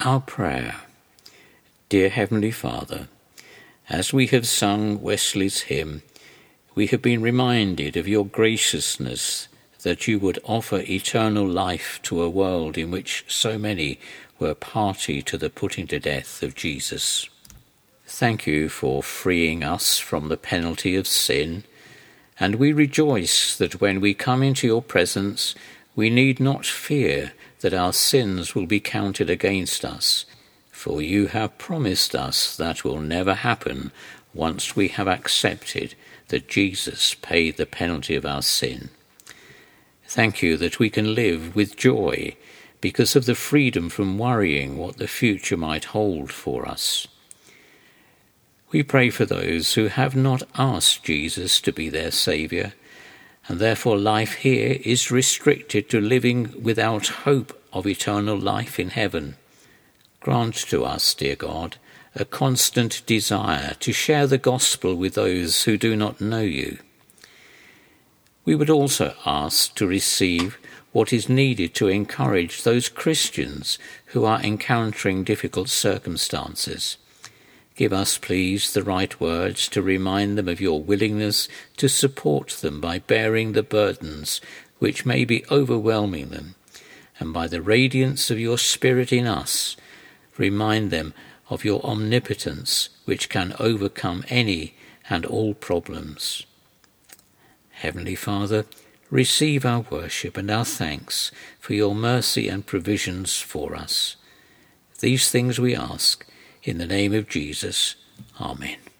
Our prayer. Dear Heavenly Father, as we have sung Wesley's hymn, we have been reminded of your graciousness that you would offer eternal life to a world in which so many were party to the putting to death of Jesus. Thank you for freeing us from the penalty of sin, and we rejoice that when we come into your presence, we need not fear that our sins will be counted against us, for you have promised us that will never happen once we have accepted that Jesus paid the penalty of our sin. Thank you that we can live with joy because of the freedom from worrying what the future might hold for us. We pray for those who have not asked Jesus to be their Saviour, and therefore life here is restricted to living without hope of eternal life in heaven. Grant to us, dear God, a constant desire to share the gospel with those who do not know you. We would also ask to receive what is needed to encourage those Christians who are encountering difficult circumstances. Give us, please, the right words to remind them of your willingness to support them by bearing the burdens which may be overwhelming them, and by the radiance of your Spirit in us, remind them of your omnipotence which can overcome any and all problems. Heavenly Father, receive our worship and our thanks for your mercy and provisions for us. These things we ask in the name of Jesus. Amen.